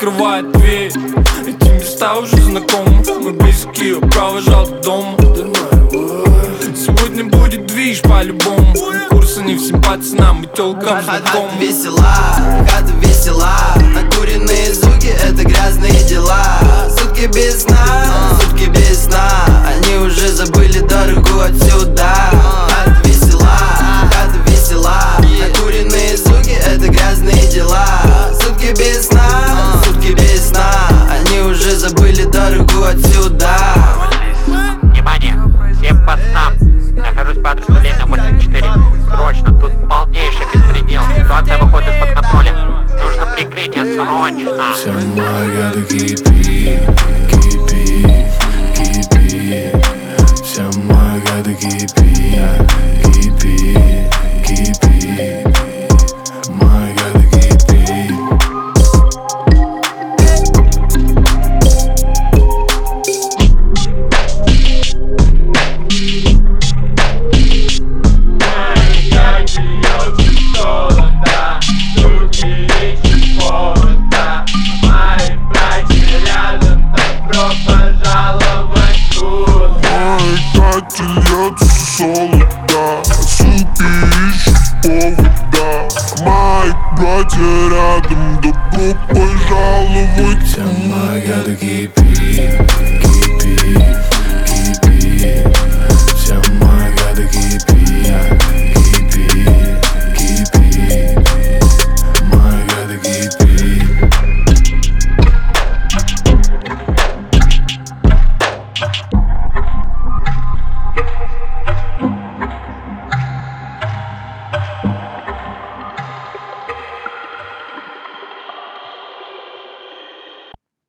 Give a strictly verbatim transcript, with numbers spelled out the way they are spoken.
открывает дверь. Эти места уже знакомы, мы близки, провожал до дома. Сегодня будет движ по-любому. Курсы не всем пацанам и тёлкам знакомы. Хата весела, хата весела, накуренные звуки — это грязные дела. Сутки без сна, сутки без сна, они уже забыли дорогу отсюда. Хата весела, хата весела, накуренные звуки — это грязные дела. Сутки без сна, сутки без сна, они уже забыли дорогу отсюда. Внимание, всем пацанам! Нахожусь по адресу Ленина восемьдесят четыре. Срочно, тут полнейший беспредел. Ситуация выходит из-под контроля. Нужно прикрытие, срочно. Вся моя кипи, кипи, кипи. Вся моя кипи, кипи, кипи. Моя кипи. Солода, суки ищут повода. Мои братья рядом, добро пожаловать. Вся моя кипи.